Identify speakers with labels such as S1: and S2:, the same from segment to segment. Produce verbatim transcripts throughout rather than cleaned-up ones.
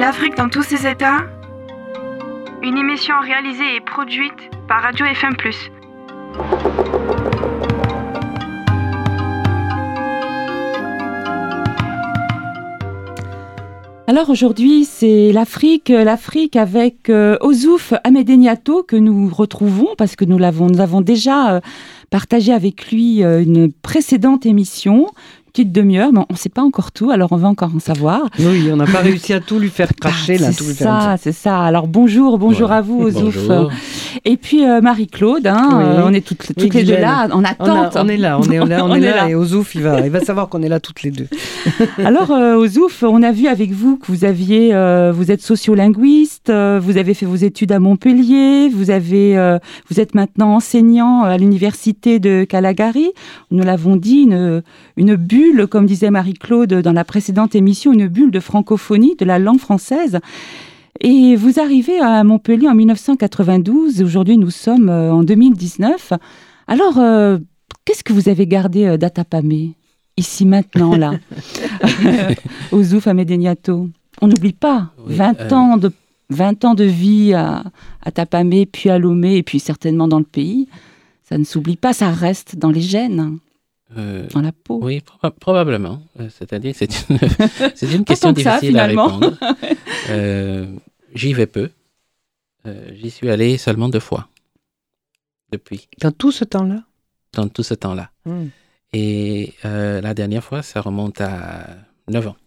S1: L'Afrique dans tous ses états. Une émission réalisée et produite par Radio F M plus.
S2: Alors aujourd'hui, c'est l'Afrique, l'Afrique avec euh, Ozouf Amedeniato que nous retrouvons parce que nous l'avons, nous avons déjà euh, partagé avec lui euh, une précédente émission. Petite demi-heure, mais on ne sait pas encore tout, alors on va encore en savoir.
S3: Oui, on n'a pas réussi à tout lui faire cracher.
S2: Bah,
S3: là,
S2: c'est
S3: tout lui
S2: ça,
S3: faire
S2: c'est ça. Alors bonjour, bonjour
S3: ouais.
S2: à vous, Ozouf.
S3: Bonjour.
S2: Et puis euh, Marie-Claude, hein,
S3: oui.
S2: euh, on est toutes, toutes
S3: oui,
S2: les deux
S3: Guylaine.
S2: là, en attente.
S3: On, a, on est là, on est, on est, on
S2: On
S3: est
S2: est
S3: là,
S2: là.
S3: et Ozouf, il va, il va savoir qu'on est là toutes les deux.
S2: Alors euh, Ozouf, on a vu avec vous que vous aviez, euh, vous êtes sociolinguiste, euh, vous avez fait vos études à Montpellier, vous avez, euh, vous êtes maintenant enseignant à l'université de Calgary. Nous l'avons dit, une, une bulle, comme disait Marie-Claude dans la précédente émission, une bulle de francophonie, de la langue française. Et vous arrivez à Montpellier en dix-neuf cent quatre-vingt-douze. Aujourd'hui, nous sommes en deux mille dix-neuf. Alors, euh, qu'est-ce que vous avez gardé d'Atapamé, ici, maintenant, là, Ozouf Amedeniato? On n'oublie pas,
S4: Oui,
S2: vingt,
S4: euh...
S2: ans de, vingt ans de vie à, à Tapamé, puis à Lomé, et puis certainement dans le pays. Ça ne s'oublie pas, ça reste dans les gènes. Euh, dans la peau.
S4: Oui, proba- probablement. Euh, c'est-à-dire que c'est une, c'est une question
S2: ça,
S4: difficile à répondre. euh, j'y vais peu. Euh, j'y suis allé seulement deux fois. Depuis.
S3: Dans tout ce temps-là?
S4: Dans tout ce temps-là.
S3: Mm.
S4: Et euh, la dernière fois, ça remonte à neuf ans.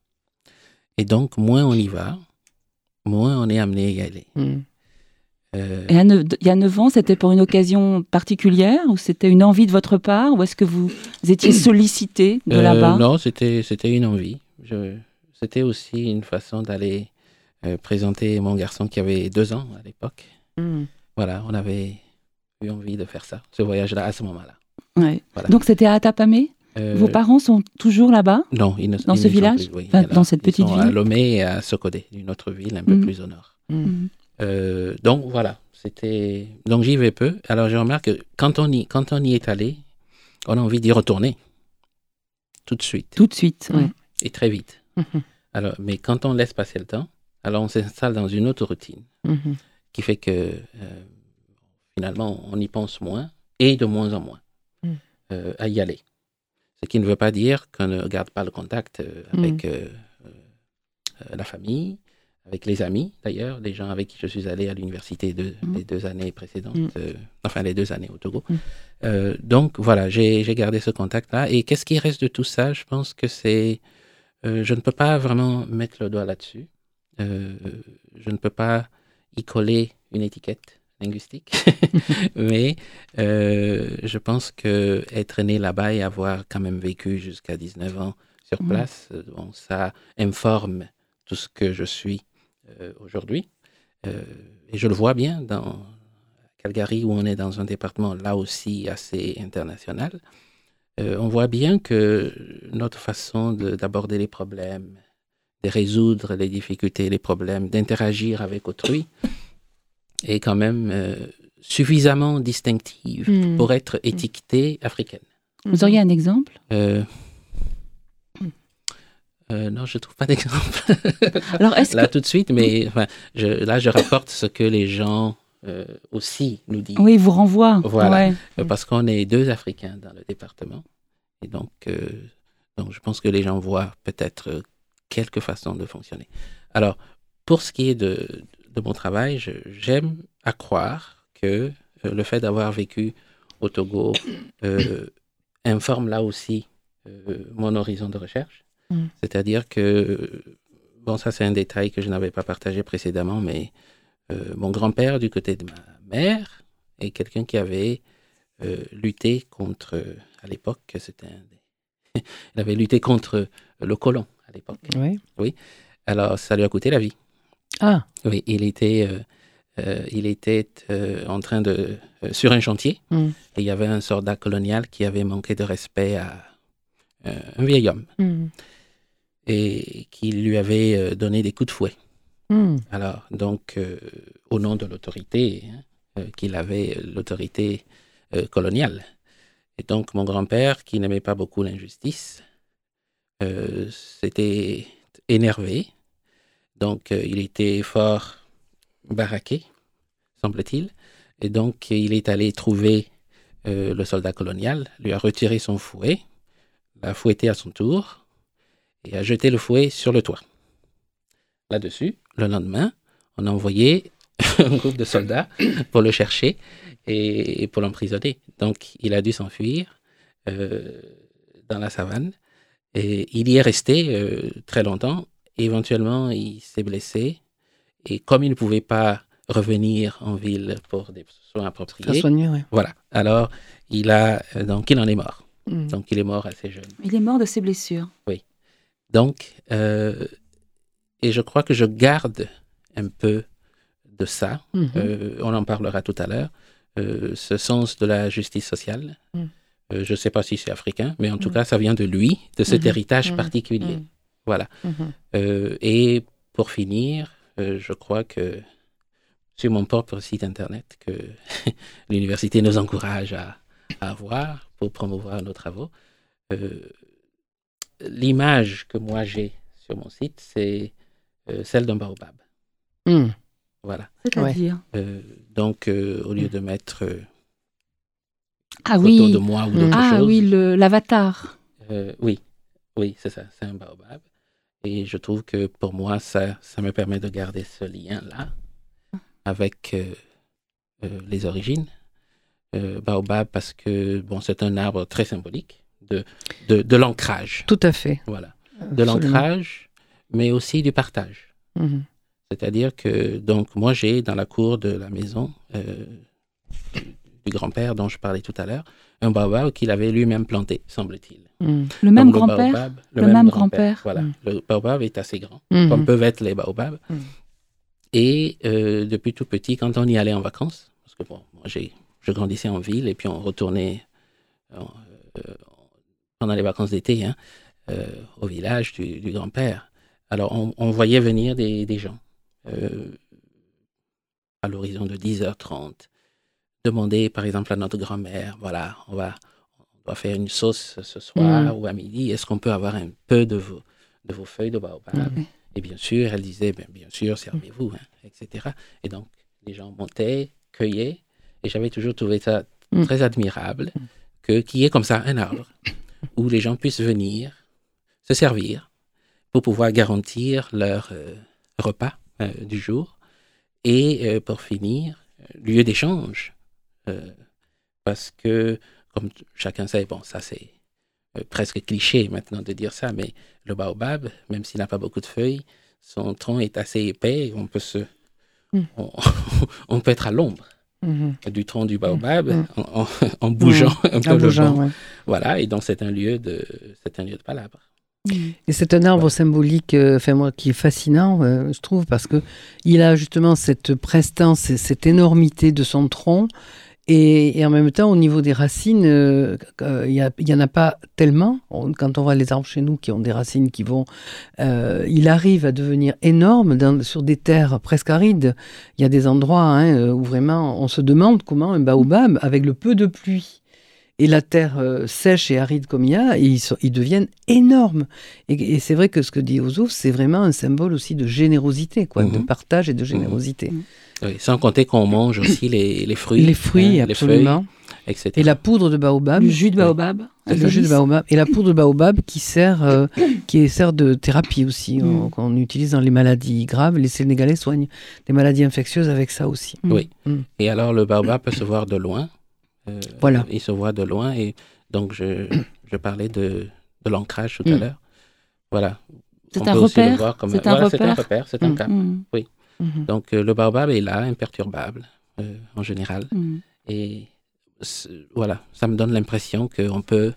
S4: Et donc, moins on y va, moins on est amené à y aller.
S2: Mm. Euh... Et il y a neuf ans, c'était pour une occasion particulière ou c'était une envie de votre part ou est-ce que vous étiez sollicité de
S4: euh,
S2: là-bas?
S4: Non, c'était, c'était une envie. Je, c'était aussi une façon d'aller euh, présenter mon garçon qui avait deux ans à l'époque. Mm. Voilà, on avait eu envie de faire ça, ce voyage-là à ce moment-là.
S2: Ouais.
S4: Voilà.
S2: Donc c'était à Atapamé? euh... Vos parents sont toujours là-bas?
S4: Non, ils ne,
S2: dans
S4: ils
S2: ce
S4: ne
S2: village,
S4: sont plus, oui,
S2: enfin,
S4: alors,
S2: dans cette petite
S4: ils sont
S2: ville
S4: à Lomé et à Sokodé, une autre ville un peu
S2: mm.
S4: plus au nord.
S2: Mm.
S4: Euh, donc voilà, c'était donc j'y vais peu. Alors je remarque que quand on y quand on y est allé, on a envie d'y retourner tout de suite.
S2: Tout de suite, ouais.
S4: Et très vite. Mm-hmm. Alors, mais quand on laisse passer le temps, alors on s'installe dans une autre routine mm-hmm. qui fait que euh, finalement on y pense moins et de moins en moins mm. euh, à y aller. Ce qui ne veut pas dire qu'on ne garde pas le contact euh, avec mm. euh, euh, la famille. Avec les amis, d'ailleurs, les gens avec qui je suis allé à l'université de, mmh. les deux années précédentes, mmh. euh, enfin les deux années au Togo. Mmh. Euh, donc voilà, j'ai, j'ai gardé ce contact-là. Et qu'est-ce qui reste de tout ça? Je pense que c'est... Euh, je ne peux pas vraiment mettre le doigt là-dessus. Euh, je ne peux pas y coller une étiquette linguistique. Mais euh, je pense qu'être né là-bas et avoir quand même vécu jusqu'à dix-neuf ans sur place, mmh. bon, ça informe tout ce que je suis Euh, aujourd'hui. Euh, et je le vois bien dans Calgary, où on est dans un département là aussi assez international. Euh, on voit bien que notre façon de, d'aborder les problèmes, de résoudre les difficultés, les problèmes, d'interagir avec autrui est quand même euh, suffisamment distinctive mmh. pour être étiquetée africaine.
S2: Vous auriez un exemple?
S4: euh, Euh, non, je ne trouve pas d'exemple
S2: Alors, est-ce
S4: là
S2: que...
S4: tout de suite, mais enfin, je, là, je rapporte ce que les gens euh, aussi nous disent.
S2: Oui, ils vous renvoient.
S4: Voilà,
S2: ouais.
S4: euh, parce qu'on est deux Africains dans le département. Et donc, euh, donc je pense que les gens voient peut-être euh, quelques façons de fonctionner. Alors, pour ce qui est de, de mon travail, je, j'aime à croire que euh, le fait d'avoir vécu au Togo euh, informe là aussi euh, mon horizon de recherche. Mm. C'est-à-dire que, bon, ça c'est un détail que je n'avais pas partagé précédemment, mais euh, mon grand-père du côté de ma mère est quelqu'un qui avait euh, lutté contre, à l'époque, c'était un des... il avait lutté contre le colon à l'époque.
S3: Oui.
S4: Oui. Alors ça lui a coûté la vie.
S3: Ah.
S4: Oui, il était, euh, euh, il était euh, en train de euh, sur un chantier mm. et il y avait un soldat colonial qui avait manqué de respect à euh, un vieil homme. Mm. Et qui lui avait euh, donné des coups de fouet. Mm. Alors, donc, euh, au nom de l'autorité, hein, euh, qu'il avait, l'autorité euh, coloniale. Et donc, mon grand-père, qui n'aimait pas beaucoup l'injustice, euh, s'était énervé. donc, euh, il était fort baraqué, semble-t-il. Et donc, il est allé trouver euh, le soldat colonial, lui a retiré son fouet, l'a fouetté à son tour et a jeté le fouet sur le toit. Là-dessus, le lendemain, on a envoyé un groupe de soldats pour le chercher et, et pour l'emprisonner. Donc, il a dû s'enfuir euh, dans la savane. Et il y est resté euh, très longtemps. Éventuellement, il s'est blessé. Et comme il ne pouvait pas revenir en ville pour des soins appropriés,
S3: soigner, ouais.
S4: Voilà. Alors, il a, donc, il en est mort. Mmh. Donc, il est mort assez jeune.
S2: Il est mort de ses blessures.
S4: Oui. Donc, euh, et je crois que je garde un peu de ça. Mmh. Euh, on en parlera tout à l'heure. Euh, ce sens de la justice sociale. Mmh. Euh, je ne sais pas si c'est africain, mais en tout mmh. cas, ça vient de lui, de cet mmh. héritage mmh. particulier. Mmh. Voilà. Mmh. Euh, et pour finir, euh, je crois que sur mon propre site internet, que l'université nous encourage à, à avoir pour promouvoir nos travaux, euh, l'image que moi j'ai sur mon site, c'est euh, celle d'un baobab.
S3: Mmh.
S4: Voilà.
S2: C'est-à-dire
S4: euh, Donc, euh, au lieu de mettre euh,
S2: ah
S4: photo
S2: oui.
S4: de moi ou d'autres
S2: ah,
S4: choses.
S2: Ah oui, le, l'avatar.
S4: Euh, oui, oui, c'est ça, c'est un baobab. Et je trouve que pour moi, ça, ça me permet de garder ce lien-là avec euh, euh, les origines. Euh, baobab parce que bon, c'est un arbre très symbolique de, de, de l'ancrage.
S3: Tout à fait.
S4: Voilà. De Absolument. L'ancrage, mais aussi du partage. Mm-hmm. C'est-à-dire que, donc, moi, j'ai dans la cour de la maison euh, du, du grand-père dont je parlais tout à l'heure, un baobab qu'il avait lui-même planté, semble-t-il.
S2: Mm. Le même
S4: donc,
S2: grand-père
S4: le, baobab, le,
S2: le
S4: même,
S2: même
S4: grand-père.
S2: grand-père.
S4: Voilà. Mm. Le baobab est assez grand,
S3: mm-hmm.
S4: comme peuvent être les baobabs.
S3: Mm.
S4: Et euh, depuis tout petit, quand on y allait en vacances, parce que bon, moi, j'ai, je grandissais en ville et puis on retournait euh, euh, pendant les vacances d'été hein, euh, au village du, du grand-père. Alors, on, on voyait venir des, des gens euh, à l'horizon de dix heures trente, demander par exemple à notre grand-mère, voilà, on va, on doit faire une sauce ce soir mmh. ou à midi, est-ce qu'on peut avoir un peu de vos, de vos feuilles de baobab mmh. Et bien sûr, elle disait, bien, bien sûr, servez-vous, hein, et cetera. Et donc, les gens montaient, cueillaient, et j'avais toujours trouvé ça mmh. très admirable, que, qu'il y ait comme ça un arbre où les gens puissent venir se servir pour pouvoir garantir leur euh, repas euh, du jour. Et euh, pour finir, lieu d'échange. Euh, parce que, comme t- chacun sait, bon, ça c'est euh, presque cliché maintenant de dire ça, mais le baobab, même s'il n'a pas beaucoup de feuilles, son tronc est assez épais, on peut, se, mm. on, on peut être à l'ombre mm-hmm. du tronc du baobab mm. en, en, en bougeant mm. un peu en le bougeant, ouais. Voilà, et donc c'est un lieu de, c'est un lieu de palabre.
S3: Et c'est un arbre ouais. symbolique, euh, enfin moi, qui est fascinant, euh, je trouve, parce que il a justement cette prestance et cette énormité de son tronc, et, et en même temps, au niveau des racines, euh, euh, il y en a pas tellement. On, quand on voit les arbres chez nous qui ont des racines qui vont, euh, il arrive à devenir énorme dans, sur des terres presque arides. Il y a des endroits hein, où vraiment, on se demande comment un baobab, avec le peu de pluie, et la terre euh, sèche et aride comme il y a, et ils, sont, ils deviennent énormes. Et, et c'est vrai que ce que dit Ozouf, c'est vraiment un symbole aussi de générosité, quoi, mmh. de partage et de générosité.
S4: Mmh. Oui, sans compter qu'on mange aussi les, les fruits.
S3: Les fruits, hein, absolument.
S4: Les feuilles, et cetera.
S3: Et la poudre de baobab.
S2: Le jus de baobab.
S3: Oui. Le jus de baobab. Et la poudre de baobab qui sert, euh, qui sert de thérapie aussi, mmh. on, qu'on utilise dans les maladies graves. Les Sénégalais soignent des maladies infectieuses avec ça aussi.
S4: Mmh. Oui. Mmh. Et alors, le baobab peut se voir de loin. Euh,
S3: voilà.
S4: Il se voit de loin et donc je, je parlais de, de l'ancrage tout mmh. à l'heure. Voilà.
S2: C'est un repère.
S4: Comme...
S2: C'est,
S4: Voilà,
S2: un
S4: c'est un repère, c'est
S2: mmh.
S4: un cap. Mmh. Oui. Mmh. Donc euh, le baobab est là, imperturbable euh, en général. Mmh. Et voilà, ça me donne l'impression qu'on peut,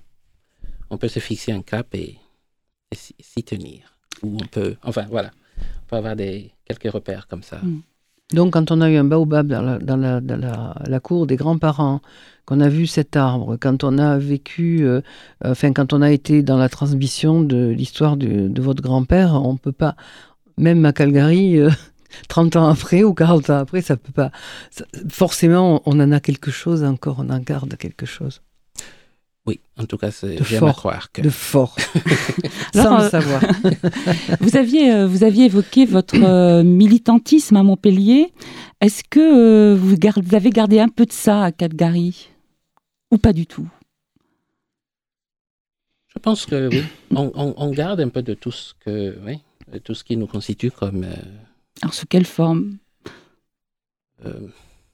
S4: on peut se fixer un cap et, et s'y, s'y tenir. Ou on peut, enfin voilà, on peut avoir des, quelques repères comme ça. Mmh.
S3: Donc, quand on a eu un baobab dans la, dans la, dans la, la cour des grands-parents, qu'on a vu cet arbre, quand on a vécu, euh, enfin, quand on a été dans la transmission de l'histoire de, de votre grand-père, on ne peut pas, même à Calgary, euh, trente ans après ou quarante ans après, ça peut pas. Ça, forcément, on en a quelque chose encore, on en garde quelque chose.
S4: Oui, en tout cas, c'est,
S3: de
S4: j'aime
S3: fort,
S4: à croire que...
S3: De fort,
S2: Alors,
S3: sans
S2: euh,
S3: le savoir.
S2: Vous aviez, euh, vous aviez évoqué votre euh, militantisme à Montpellier. Est-ce que euh, vous, gar- vous avez gardé un peu de ça à Calgary ou pas du tout?
S4: Je pense que oui, on, on, on garde un peu de tout ce que, oui, de tout ce qui nous constitue comme... Euh,
S2: Alors, sous quelle forme?
S4: euh,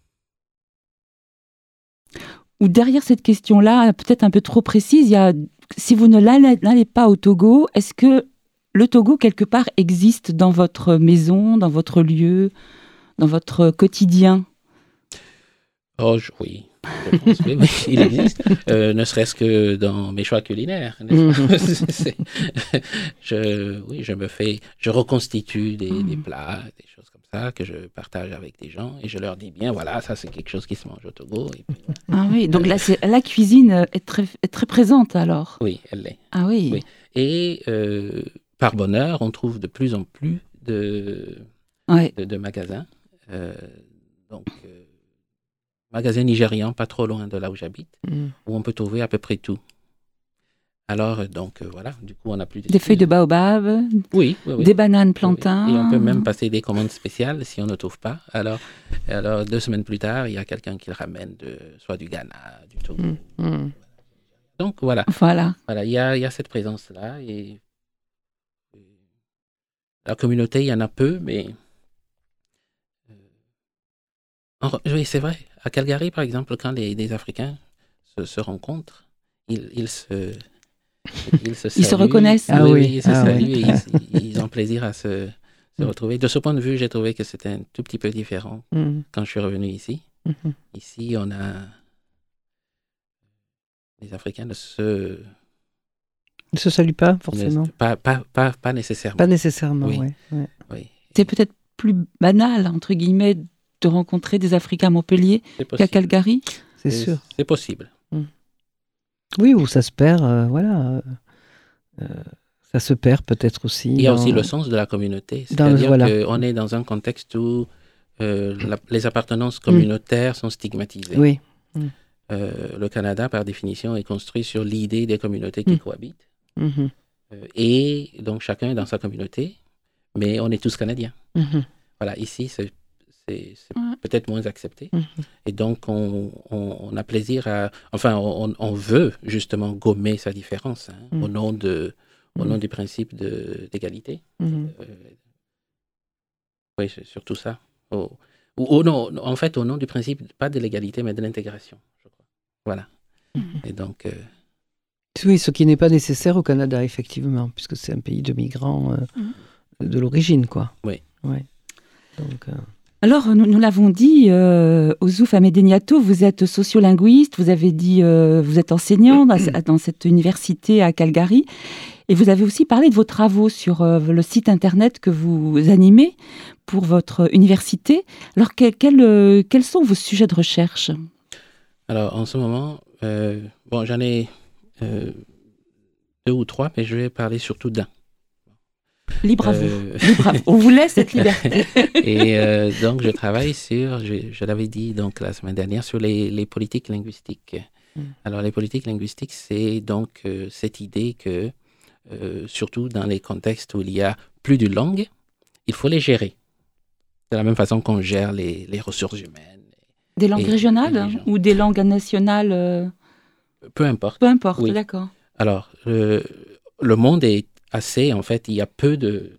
S2: Ou derrière cette question-là, peut-être un peu trop précise, il y a, si vous ne l'allez n'allez pas au Togo, est-ce que le Togo, quelque part, existe dans votre maison, dans votre lieu, dans votre quotidien?
S4: Oh, je- oui, je pense, oui, oui, il existe. Euh, ne serait-ce que dans mes choix culinaires. n'est-ce pas? C'est- je, oui, je me fais, je reconstitue des, des plats, des choses comme ça que je partage avec des gens et je leur dis bien, voilà, ça c'est quelque chose qui se mange au Togo. Et puis, voilà.
S2: Ah oui, donc là, c'est, la cuisine est très, est très présente alors.
S4: Oui, elle l'est.
S2: Ah oui.
S4: Oui. Et euh, par bonheur, on trouve de plus en plus de,
S2: Ouais.
S4: de, de magasins. Euh, donc, euh, magasins nigérians, pas trop loin de là où j'habite,
S3: Mm.
S4: où on peut trouver à peu près tout. Alors, euh, donc, euh, voilà, du coup, on n'a plus
S2: Des feuilles de baobab,
S4: Oui, oui, oui.
S2: des bananes
S4: Oui, oui.
S2: plantains.
S4: Et on peut même passer des commandes spéciales si on ne trouve pas. Alors, alors deux semaines plus tard, il y a quelqu'un qui le ramène, de, soit du Ghana, du Togo.
S3: Mm. Mm.
S4: Donc, voilà.
S2: Voilà.
S4: Voilà, il y a, il y a cette présence-là. Et, et la communauté, il y en a peu, mais... euh, en- oui, c'est vrai. À Calgary, par exemple, quand les, les Africains se, se rencontrent, ils, ils se... Ils se,
S2: Ils se
S4: saluent.
S2: reconnaissent.
S3: Ah
S4: oui,
S3: oui,
S4: oui, ils se
S3: ah
S4: saluent
S3: oui.
S4: et ils, ils ont plaisir à se, se retrouver. De ce point de vue, j'ai trouvé que c'était un tout petit peu différent
S3: Mm.
S4: quand je suis revenu ici.
S3: Mhm.
S4: Ici, on a... Les Africains ne se...
S3: Ne se salue pas, forcément.
S4: ne- pas, pas, pas, pas nécessairement.
S3: Pas nécessairement,
S4: Oui.
S3: ouais, ouais.
S4: Oui,
S2: C'est peut-être plus banal, entre guillemets, de rencontrer des Africains à Montpellier
S4: c'est
S2: qu'à
S4: possible.
S2: Calgary.
S3: C'est
S4: C'est-
S3: sûr.
S4: C'est possible.
S3: Oui, ou ça se perd, euh, voilà. euh, euh, ça se perd peut-être aussi.
S4: Il y a
S3: dans-
S4: aussi le sens de la communauté.
S3: dans le-
S4: C'est-à-dire
S3: voilà.
S4: qu'on est dans un contexte où euh, la- les appartenances communautaires sont stigmatisées.
S3: Oui.
S4: Euh, le Canada, par définition, est construit sur l'idée des communautés qui
S3: Mm.
S4: cohabitent.
S3: Mhm.
S4: Euh, et donc, chacun est dans sa communauté, mais on est tous Canadiens.
S3: Mhm.
S4: Voilà, ici, c'est, c'est, c'est
S2: Ouais.
S4: peut-être moins accepté.
S3: Mhm.
S4: Et donc, on, on, on a plaisir à... Enfin, on, on veut justement gommer sa différence hein,
S3: Mm.
S4: au, nom de, au
S3: Mm.
S4: nom du principe de, d'égalité.
S3: Mhm.
S4: Euh, oui, c'est surtout ça. Au, ou au nom, en fait, au nom du principe, pas de l'égalité, mais de l'intégration, je crois. Voilà. Et donc... euh,
S3: Oui, ce qui n'est pas nécessaire au Canada, effectivement, puisque c'est un pays de migrants euh,
S2: Mhm.
S3: de l'origine, quoi.
S4: Oui.
S3: Ouais. Donc, euh,
S2: Alors, nous, nous l'avons dit, euh, Ozouf Amedeniato, vous êtes sociolinguiste, vous avez dit, euh, vous êtes enseignant dans, dans cette université à Calgary, et vous avez aussi parlé de vos travaux sur euh, le site internet que vous animez pour votre université. Alors, quel- quel, euh, quels sont vos sujets de recherche?
S4: Alors, en ce moment, euh, bon, j'en ai euh, deux ou trois, mais je vais parler surtout d'un.
S2: Libre à vous.
S4: Euh,
S2: Libre à vous. On vous laisse cette liberté.
S4: Et euh, donc, je travaille sur, je, je l'avais dit donc la semaine dernière, sur les, les politiques linguistiques.
S3: Mm.
S4: Alors, les politiques linguistiques, c'est donc euh, cette idée que, euh, surtout dans les contextes où il y a plus d'une langue, il faut les gérer. De la même façon qu'on gère les, les ressources humaines.
S2: Des langues
S4: Et-
S2: régionales
S4: et les gens.
S2: ou des langues nationales euh,
S4: Peu importe.
S2: peu importe,
S4: Oui.
S2: d'accord.
S4: Alors, le, le monde est assez, en fait, il y a peu de,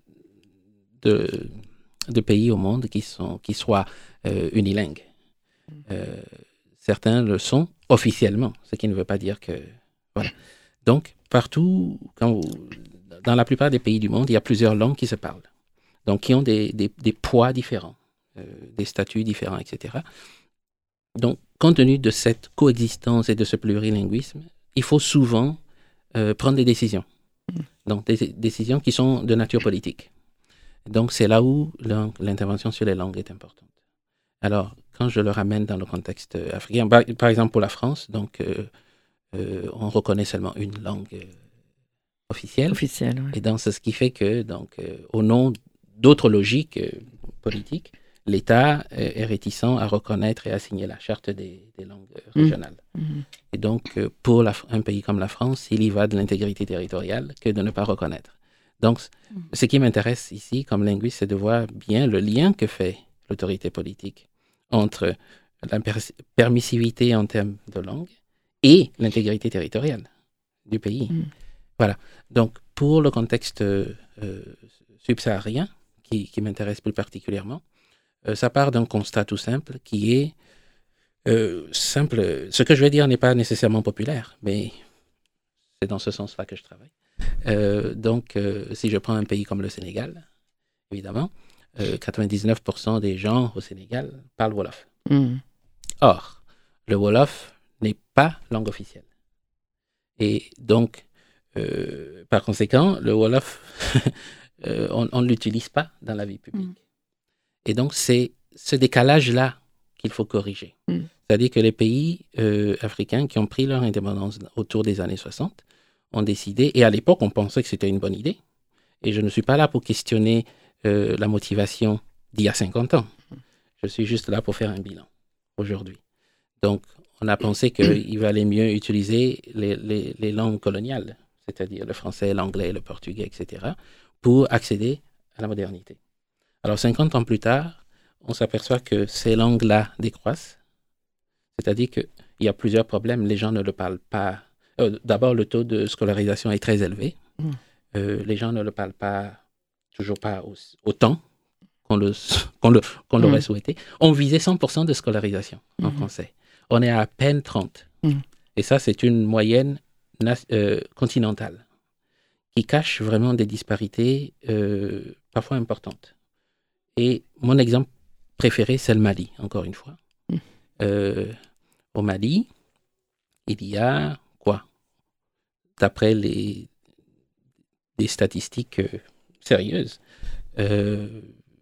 S4: de, de pays au monde qui, sont, qui soient euh, unilingues. Euh, certains le sont officiellement, ce qui ne veut pas dire que... Voilà. Donc, partout, quand vous, dans la plupart des pays du monde, il y a plusieurs langues qui se parlent. Donc, qui ont des, des, des poids différents, euh, des statuts différents, et cetera. Donc, compte tenu de cette coexistence et de ce plurilinguisme, il faut souvent euh, prendre des décisions. Donc, des décisions qui sont de nature politique. Donc, c'est là où l'in- l'intervention sur les langues est importante. Alors, quand je le ramène dans le contexte africain, par, par exemple pour la France, donc, euh, euh, on reconnaît seulement une langue euh, officielle.
S3: officiel, ouais.
S4: Et donc, c'est ce qui fait que, donc, euh, au nom d'autres logiques euh, politiques, l'État est réticent à reconnaître et à signer la charte des, des langues régionales. Mmh. Et donc, pour la, un pays comme la France, il y va de l'intégrité territoriale que de ne pas reconnaître. Donc, mmh. ce qui m'intéresse ici, comme linguiste, c'est de voir bien le lien que fait l'autorité politique entre la per- permissivité en termes de langue et l'intégrité territoriale du pays. Mmh. Voilà. Donc, pour le contexte euh, subsaharien, qui, qui m'intéresse plus particulièrement, euh, ça part d'un constat tout simple qui est euh, simple. Ce que je vais dire n'est pas nécessairement populaire, mais c'est dans ce sens-là que je travaille. Euh, donc, euh, si je prends un pays comme le Sénégal, évidemment, euh, quatre-vingt-dix-neuf pour cent des gens au Sénégal parlent Wolof. Mmh. Or, le Wolof n'est pas langue officielle. Et donc, euh, par conséquent, le Wolof, euh, on ne l'utilise pas dans la vie publique. Mmh. Et donc, c'est ce décalage-là qu'il faut corriger. Mmh. C'est-à-dire que les pays euh, africains qui ont pris leur indépendance autour des années soixante ont décidé, et à l'époque, on pensait que c'était une bonne idée, et je ne suis pas là pour questionner euh, la motivation d'il y a cinquante ans. Je suis juste là pour faire un bilan aujourd'hui. Donc, on a pensé qu'il valait mieux utiliser les, les, les langues coloniales, c'est-à-dire le français, l'anglais, le portugais, et cetera, pour accéder à la modernité. Alors, cinquante ans plus tard, on s'aperçoit que ces langues-là décroissent, c'est-à-dire qu'il y a plusieurs problèmes. Les gens ne le parlent pas. Euh, d'abord, le taux de scolarisation est très élevé. Mmh. Euh, les gens ne le parlent pas, toujours pas au, autant qu'on, le, qu'on, le, qu'on mmh. l'aurait souhaité. On visait cent pour cent de scolarisation mmh. en français. On est à peine trente. Mmh. Et ça, c'est une moyenne euh, continentale qui cache vraiment des disparités euh, parfois importantes. Et mon exemple préféré, c'est le Mali, encore une fois. Mmh. Euh, au Mali, il y a quoi? D'après les, des statistiques euh, sérieuses, euh,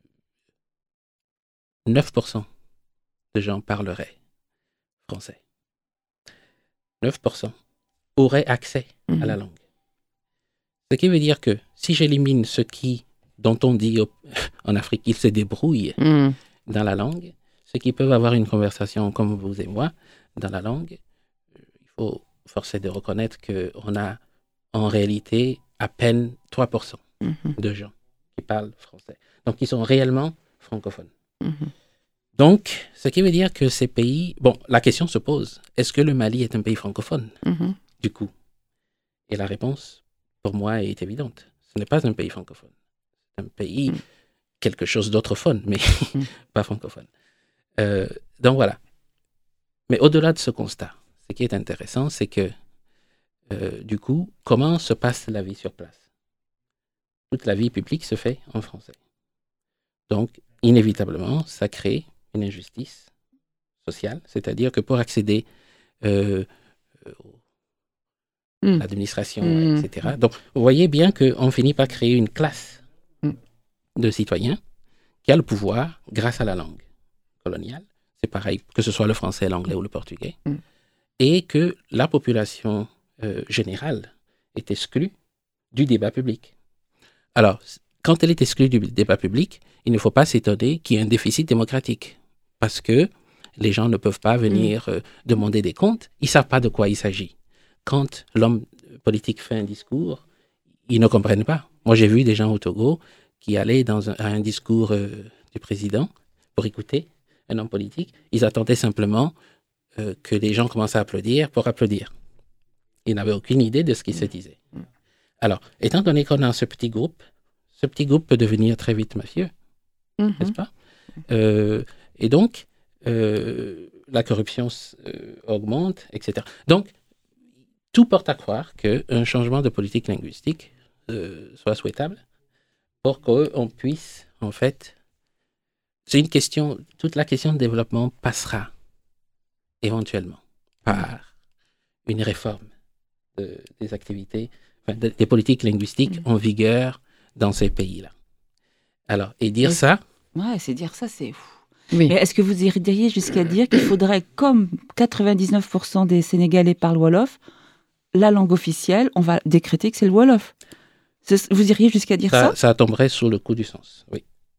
S4: neuf pour cent de gens parleraient français. neuf pour cent auraient accès mmh. à la langue. Ce qui veut dire que si j'élimine ceux qui, dont on dit au, en Afrique qu'ils se débrouillent mmh. dans la langue, ceux qui peuvent avoir une conversation comme vous et moi dans la langue, il faut forcer de reconnaître qu'on a en réalité à peine trois pour cent mmh. de gens qui parlent français. Donc, ils sont réellement francophones. Mmh. Donc, ce qui veut dire que ces pays... Bon, la question se pose, est-ce que le Mali est un pays francophone, mmh. du coup? Et la réponse, pour moi, est évidente. Ce n'est pas un pays francophone. C'est un pays, mmh. quelque chose d'autrephone, mais mmh. pas francophone. Euh, donc, voilà. Mais au-delà de ce constat, ce qui est intéressant, c'est que, euh, du coup, comment se passe la vie sur place? Toute la vie publique se fait en français. Donc, inévitablement, ça crée une injustice sociale, c'est-à-dire que pour accéder euh, à mmh. l'administration, mmh. et cetera. Donc, vous voyez bien qu'on finit par créer une classe mmh. de citoyens qui a le pouvoir grâce à la langue coloniale. C'est pareil, que ce soit le français, l'anglais ou le portugais. Mmh. Et que la population euh, générale est exclue du débat public. Alors, quand elle est exclue du débat public, il ne faut pas s'étonner qu'il y ait un déficit démocratique. Parce que les gens ne peuvent pas venir euh, demander des comptes. Ils ne savent pas de quoi il s'agit. Quand l'homme politique fait un discours, ils ne comprennent pas. Moi, j'ai vu des gens au Togo qui allaient dans un, à un discours euh, du président pour écouter un homme politique. Ils attendaient simplement euh, que les gens commencent à applaudir pour applaudir. Ils n'avaient aucune idée de ce qui se disait. Alors, étant donné qu'on a ce petit groupe, ce petit groupe peut devenir très vite mafieux, mm-hmm. n'est-ce pas? euh, Et donc, euh, la corruption euh, augmente, et cetera. Donc, tout porte à croire qu'un changement de politique linguistique euh, soit souhaitable pour qu'on puisse, en fait, c'est une question, toute la question de développement passera éventuellement par une réforme de, des activités, enfin, de, des politiques linguistiques mmh. en vigueur dans ces pays-là. Alors, et dire et ça...
S2: Ouais, c'est dire ça, c'est... Oui. Mais est-ce que vous iriez jusqu'à dire qu'il faudrait, comme quatre-vingt-dix-neuf pour cent des Sénégalais parlent Wolof, la langue officielle, on va décréter que c'est le Wolof? Vous iriez jusqu'à dire ça?
S4: Ça, ça tomberait sous le coup du sens, oui.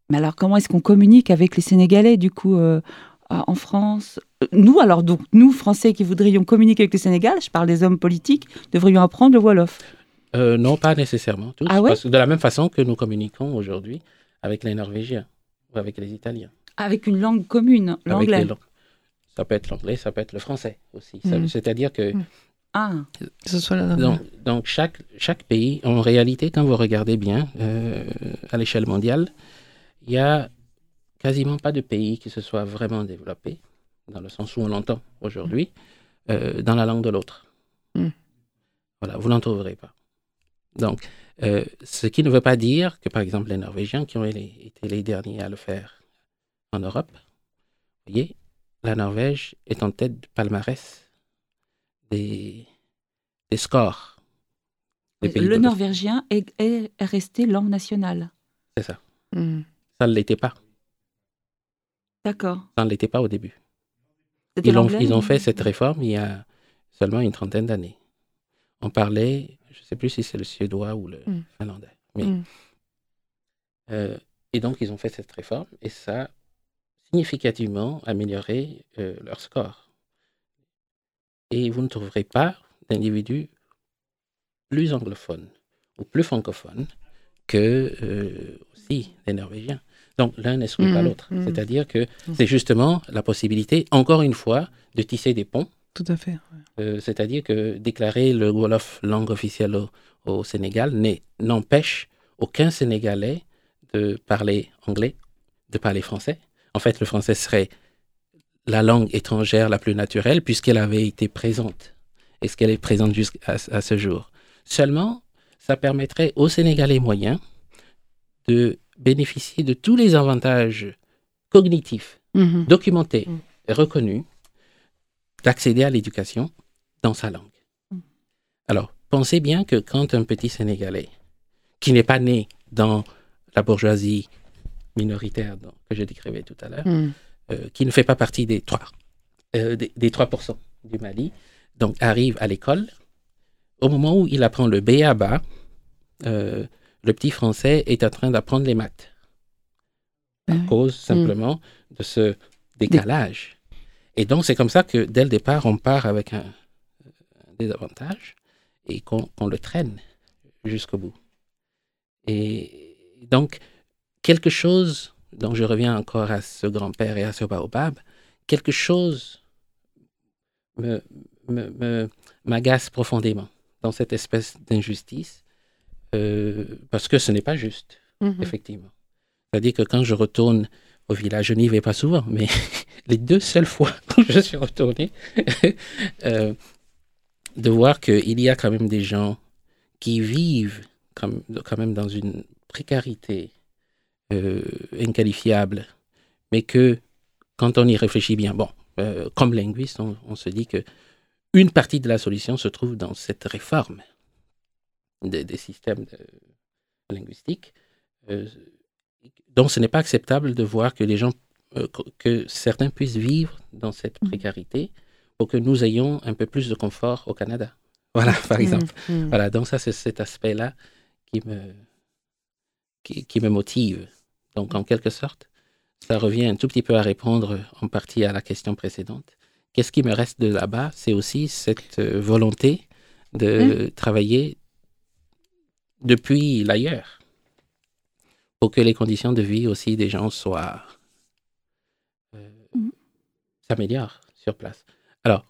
S2: Mais alors, comment est-ce qu'on communique avec les Sénégalais, du coup, euh, en France ? Nous, alors, donc, nous, Français qui voudrions communiquer avec le Sénégal, je parle des hommes politiques, devrions apprendre le Wolof.
S4: Euh, non, pas nécessairement tous.
S2: Ah ouais ?
S4: Parce que de la même façon que nous communiquons aujourd'hui avec les Norvégiens ou avec les Italiens.
S2: Avec une langue commune, l'anglais.
S4: Avec les langues. Ça peut être l'anglais, ça peut être le français aussi. Ça,
S3: Mm.
S4: c'est-à-dire que
S3: Mm.
S2: Ah,
S3: Que ce soit la
S4: donc, donc chaque, chaque pays, en réalité, quand vous regardez bien euh, à l'échelle mondiale, il n'y a quasiment pas de pays qui se soit vraiment développé, dans le sens où on l'entend aujourd'hui, euh, dans la langue de l'autre.
S3: Mm.
S4: Voilà, vous n'en trouverez pas. Donc, euh, ce qui ne veut pas dire que, par exemple, les Norvégiens, qui ont les- été les derniers à le faire en Europe, vous voyez, la Norvège est en tête du palmarès des, des scores des pays
S2: le
S4: de l'Ouest.
S2: norvégien est, est resté langue nationale.
S4: C'est ça.
S3: Mm.
S4: Ça ne l'était pas.
S2: D'accord.
S4: Ça ne l'était pas au début.
S2: C'était
S4: Ils ont,
S2: l'anglais,
S4: ils ont
S2: ou-
S4: fait cette réforme il y a seulement une trentaine d'années. On parlait, je ne sais plus si c'est le suédois ou le
S3: Mm.
S4: finlandais. Mais,
S3: Mm.
S4: euh, et donc, ils ont fait cette réforme et ça a significativement amélioré euh, leur score. Et vous ne trouverez pas d'individus plus anglophones ou plus francophones que euh, aussi les Norvégiens. Donc, l'un n'exclut pas
S3: Mm.
S4: l'autre.
S3: Mm.
S4: C'est-à-dire que c'est justement la possibilité, encore une fois, de tisser des ponts.
S3: Tout à fait. ouais.
S4: Euh, c'est-à-dire que déclarer le Wolof langue officielle au, au Sénégal n'est- n'empêche aucun Sénégalais de parler anglais, de parler français. En fait, le français serait la langue étrangère la plus naturelle puisqu'elle avait été présente. Est-ce qu'elle est présente jusqu'à à ce jour? Seulement, ça permettrait aux Sénégalais moyens de bénéficier de tous les avantages cognitifs,
S3: Mhm.
S4: documentés
S3: Mm.
S4: et reconnus d'accéder à l'éducation dans sa langue.
S2: Mm.
S4: Alors, pensez bien que quand un petit Sénégalais qui n'est pas né dans la bourgeoisie minoritaire dont- que je décrivais tout à l'heure,
S3: Mm.
S4: euh, qui ne fait pas partie des trois, euh, des, des trois pour cent du Mali, donc arrive à l'école, au moment où il apprend le B A B A, euh, le petit Français est en train d'apprendre les maths. À
S3: Ah oui.
S4: cause simplement de ce décalage. Et donc, c'est comme ça que dès le départ, on part avec un, un désavantage et qu'on qu'on le traîne jusqu'au bout. Et donc, quelque chose, donc je reviens encore à ce grand-père et à ce baobab, quelque chose me, me, me- m'agace profondément dans cette espèce d'injustice, euh, parce que ce n'est pas juste,
S3: Mhm.
S4: effectivement. C'est-à-dire que quand je retourne au village, je n'y vais pas souvent, mais les deux seules fois où je suis retourné, euh, de voir qu'il y a quand même des gens qui vivent quand, quand même dans une précarité euh, inqualifiable, mais que quand on y réfléchit bien, bon, euh, comme linguiste, on, on se dit que une partie de la solution se trouve dans cette réforme des, des systèmes de- linguistiques. Euh, donc, ce n'est pas acceptable de voir que les gens, euh, que- que certains puissent vivre dans cette
S2: Mhm.
S4: précarité pour que nous ayons un peu plus de confort au Canada. Voilà, par exemple.
S3: Mhm.
S4: Voilà, donc ça, c'est cet aspect-là qui me, qui, qui me motive. Donc, en quelque sorte, ça revient un tout petit peu à répondre en partie à la question précédente. Qu'est-ce qui me reste de là-bas? C'est aussi cette euh, volonté de travailler depuis l'ailleurs pour que les conditions de vie aussi des gens soient euh,
S2: Mhm.
S4: s'améliorent sur place. Alors,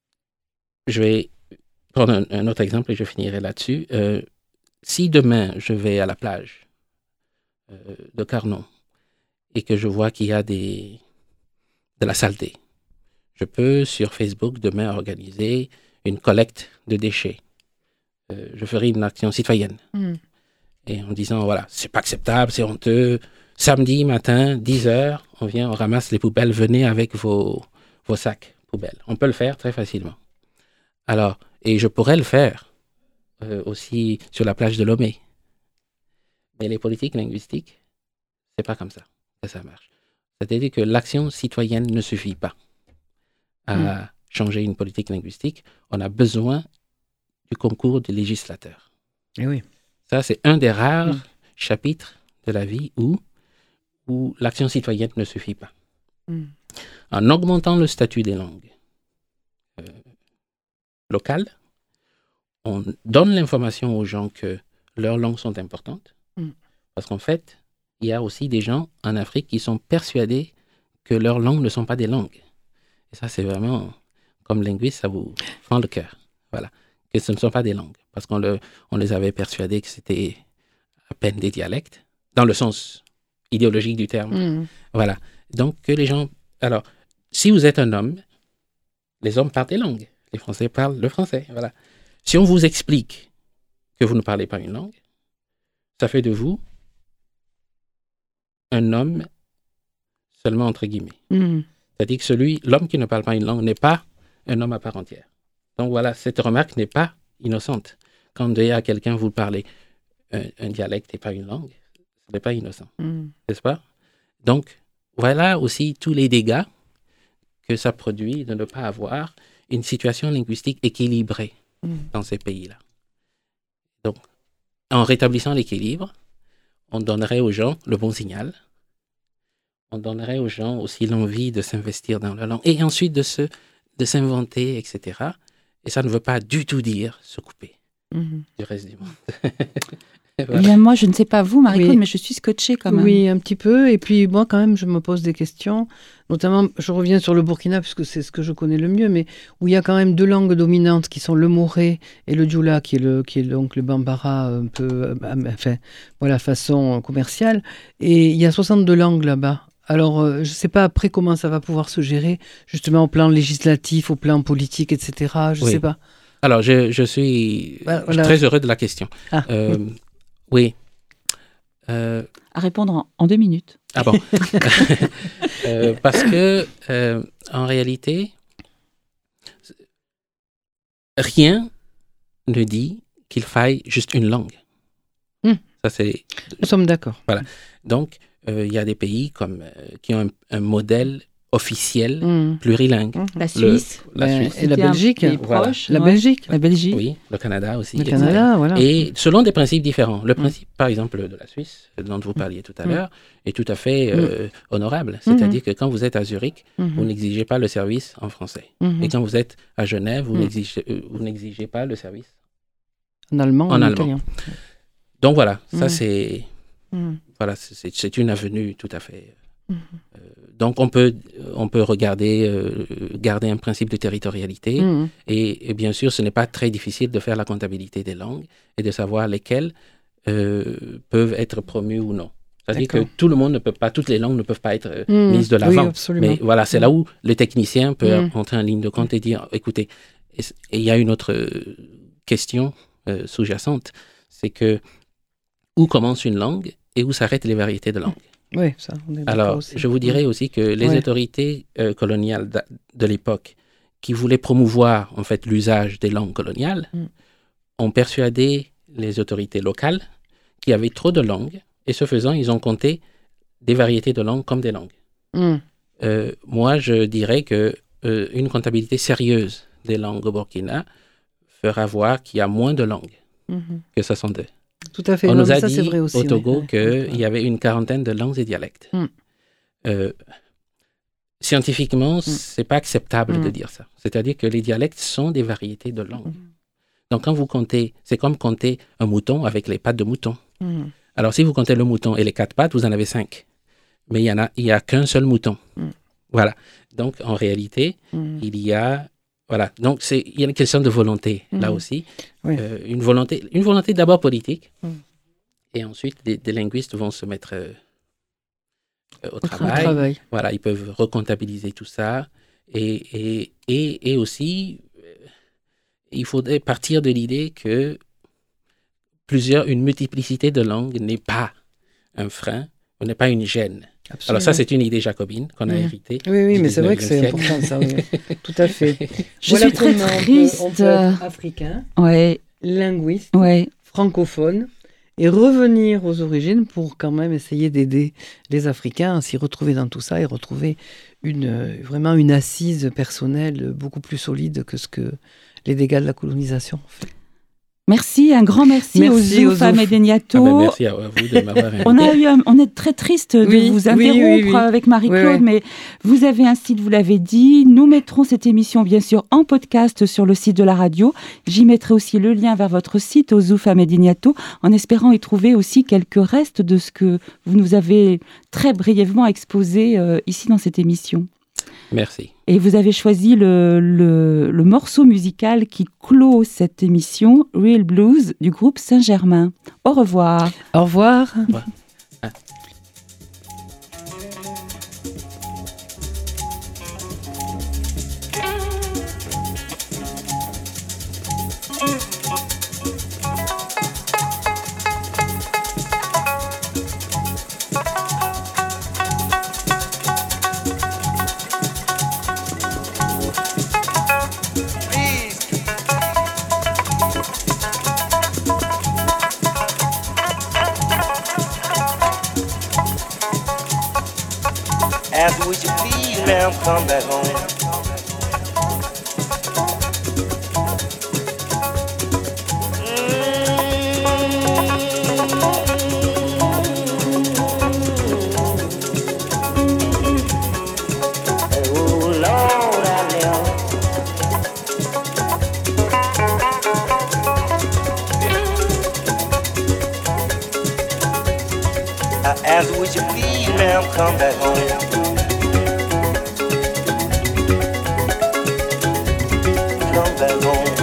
S4: je vais prendre un, un autre exemple et je finirai là-dessus. Euh, si demain je vais à la plage euh, de Carnon et que je vois qu'il y a des, de la saleté, je peux sur Facebook demain organiser une collecte de déchets. Euh, je ferai une action citoyenne.
S3: Mhm.
S4: Et en disant, voilà, c'est pas acceptable, c'est honteux. Samedi matin, dix heures, on vient, on ramasse les poubelles, venez avec vos, vos sacs poubelles. On peut le faire très facilement. Alors, et je pourrais le faire euh, aussi sur la plage de Lomé. Mais les politiques linguistiques, c'est pas comme ça que ça marche. C'est-à-dire que l'action citoyenne ne suffit pas à
S3: Mm.
S4: changer une politique linguistique. On a besoin du concours du législateur.
S3: Eh oui.
S4: Ça, c'est un des rares
S3: Mm.
S4: chapitres de la vie où, où l'action citoyenne ne suffit pas.
S3: Mm.
S4: En augmentant le statut des langues euh, locales, on donne l'information aux gens que leurs langues sont importantes. Mm. Parce qu'en fait, il y a aussi des gens en Afrique qui sont persuadés que leurs langues ne sont pas des langues. Et ça, c'est vraiment, comme linguiste, ça vous fend le cœur. Voilà. Que ce ne sont pas des langues. Parce qu'on le, on les avait persuadés que c'était à peine des dialectes, dans le sens idéologique du terme. Mm. Voilà. Donc, que les gens... Alors, si vous êtes un homme, les hommes parlent des langues. Les Français parlent le français. Voilà. Si on vous explique que vous ne parlez pas une langue, ça fait de vous un homme seulement entre guillemets. Mm. C'est-à-dire que celui, l'homme qui ne parle pas une langue n'est pas un homme à part entière. Donc voilà, cette remarque n'est pas innocente. Quand vous dites à quelqu'un, vous parlez un, un dialecte et pas une langue, ce n'est pas innocent. Mm. N'est-ce pas? Donc, voilà aussi tous les dégâts que ça produit de ne pas avoir une situation linguistique équilibrée mm. dans ces pays-là. Donc, en rétablissant l'équilibre, on donnerait aux gens le bon signal. On donnerait aux gens aussi l'envie de s'investir dans leur langue et ensuite de, se, de s'inventer, et cetera. Et ça ne veut pas du tout dire se couper mm-hmm. du reste du monde.
S2: Voilà. Bien, moi, je ne sais pas vous, Marie-Claude, oui. mais je suis scotchée quand même.
S3: Oui, un petit peu. Et puis, moi, quand même, je me pose des questions. Notamment, je reviens sur le Burkina, puisque c'est ce que je connais le mieux, mais où il y a quand même deux langues dominantes qui sont le moré et le djoula, qui est, le, qui est donc le bambara un peu, enfin, voilà, façon commerciale. Et il y a soixante-deux langues là-bas. Alors, euh, je ne sais pas après comment ça va pouvoir se gérer, justement au plan législatif, au plan politique, et cetera. Je ne
S4: oui.
S3: sais pas.
S4: Alors, je, je suis voilà. très heureux de la question. Ah. Euh, oui. Euh...
S2: À répondre en, en deux minutes.
S4: Ah bon. euh, Parce que, euh, en réalité, rien ne dit qu'il faille juste une langue.
S3: Mmh.
S4: Ça, c'est...
S3: Nous sommes d'accord.
S4: Voilà. Donc, il euh, y a des pays comme, euh, qui ont un, un modèle officiel
S3: mmh.
S4: plurilingue.
S2: Mmh. La Suisse.
S4: Le, la Suisse.
S3: Et la Belgique.
S4: Voilà.
S3: Proche, la ouais. Belgique.
S2: La Belgique.
S4: Oui, le Canada aussi.
S3: Le Canada, voilà.
S4: Et selon des principes différents. Le principe, mmh. par exemple, de la Suisse, dont vous parliez tout à mmh. l'heure, est tout à fait euh, mmh. honorable. C'est-à-dire mmh. que quand vous êtes à Zurich, mmh. vous n'exigez pas le service en français. Mmh. Et quand vous êtes à Genève, vous, mmh. n'exigez, euh, vous n'exigez pas le service
S3: en allemand.
S4: En, en allemand.
S3: Italien.
S4: Donc voilà, ça mmh. c'est...
S3: Mmh.
S4: Voilà, c'est, c'est une avenue tout à fait... Mmh. Euh, donc on peut, on peut regarder, euh, garder un principe de territorialité mmh. et, et bien sûr ce n'est pas très difficile de faire la comptabilité des langues et de savoir lesquelles euh, peuvent être promues ou non. C'est-à-dire D'accord. que tout le monde ne peut pas, toutes les langues ne peuvent pas être mmh. mises de l'avant.
S3: Oui,
S4: mais voilà, c'est mmh. là où le technicien peut mmh. entrer en ligne de compte et dire, écoutez, et il y a une autre question euh, sous-jacente, c'est que où commence une langue et où s'arrêtent les variétés de langues.
S3: Oui, ça, on est
S4: Alors,
S3: aussi.
S4: je vous dirais aussi que les
S3: ouais.
S4: autorités euh, coloniales de, de l'époque, qui voulaient promouvoir en fait l'usage des langues coloniales, mm. ont persuadé les autorités locales qu'il y avait trop de langues, et ce faisant, ils ont compté des variétés de langues comme des langues. Mm. Euh, moi, je dirais que euh, une comptabilité sérieuse des langues au Burkina fera voir qu'il y a moins de langues mm-hmm. que soixante-deux.
S3: Tout à fait.
S4: On
S3: non,
S4: nous a
S3: ça,
S4: dit
S3: c'est vrai aussi,
S4: au Togo
S3: oui.
S4: qu'il
S3: ouais.
S4: y avait une quarantaine de langues et dialectes.
S3: Mm.
S4: Euh, scientifiquement, mm. c'est pas acceptable
S3: mm.
S4: de dire ça. C'est-à-dire que les dialectes sont des variétés de langues. Mm. Donc quand vous comptez, c'est comme compter un mouton avec les pattes de mouton. Mm. Alors si vous comptez le mouton et les quatre pattes, vous en avez cinq. Mais il y en a, il y a qu'un seul mouton. Mm. Voilà. Donc en réalité, mm. il y a Voilà, donc c'est, il y a une question de volonté, mmh. là aussi. Oui. Euh, une, volonté, une volonté d'abord politique, mmh. et ensuite des, des linguistes vont se mettre euh, au, au travail.
S3: travail.
S4: Voilà, ils peuvent recomptabiliser tout ça. Et, et, et, et aussi, euh, il faudrait partir de l'idée que plusieurs, une multiplicité de langues n'est pas un frein, n'est pas une gêne. Absolument. Alors ça, c'est une idée jacobine qu'on a mmh. héritée.
S3: Oui, oui, mais c'est vrai que c'est siècle. important ça. Oui. Tout à fait.
S2: Je voilà suis très triste.
S3: On peut, on peut être africain,
S2: ouais.
S3: linguiste,
S2: ouais.
S3: francophone, et revenir aux origines pour quand même essayer d'aider les Africains à s'y retrouver dans tout ça et retrouver une, vraiment une assise personnelle beaucoup plus solide que ce que les dégâts de la colonisation ont fait.
S2: Merci, un grand merci,
S3: merci
S2: aux Zouf à Mediagnato.
S4: Ah ben merci à vous de m'avoir invité.
S2: On, a eu un, on est très triste de
S3: oui,
S2: vous interrompre
S3: oui, oui, oui.
S2: avec Marie-Claude,
S3: oui, oui.
S2: mais vous avez un site, vous l'avez dit. Nous mettrons cette émission, bien sûr, en podcast sur le site de la radio. J'y mettrai aussi le lien vers votre site, aux Zouf à Mediagnato, en espérant y trouver aussi quelques restes de ce que vous nous avez très brièvement exposé euh, ici dans cette émission.
S4: Merci.
S2: Et vous avez choisi le, le, le morceau musical qui clôt cette émission, Real Blues, du groupe Saint-Germain. Au revoir.
S3: Au revoir.
S4: Au revoir. Ah.
S5: Ask would you please, ma'am, come back home. Oh, Lord, I know. I ask would you please, ma'am, come back home. Come back home.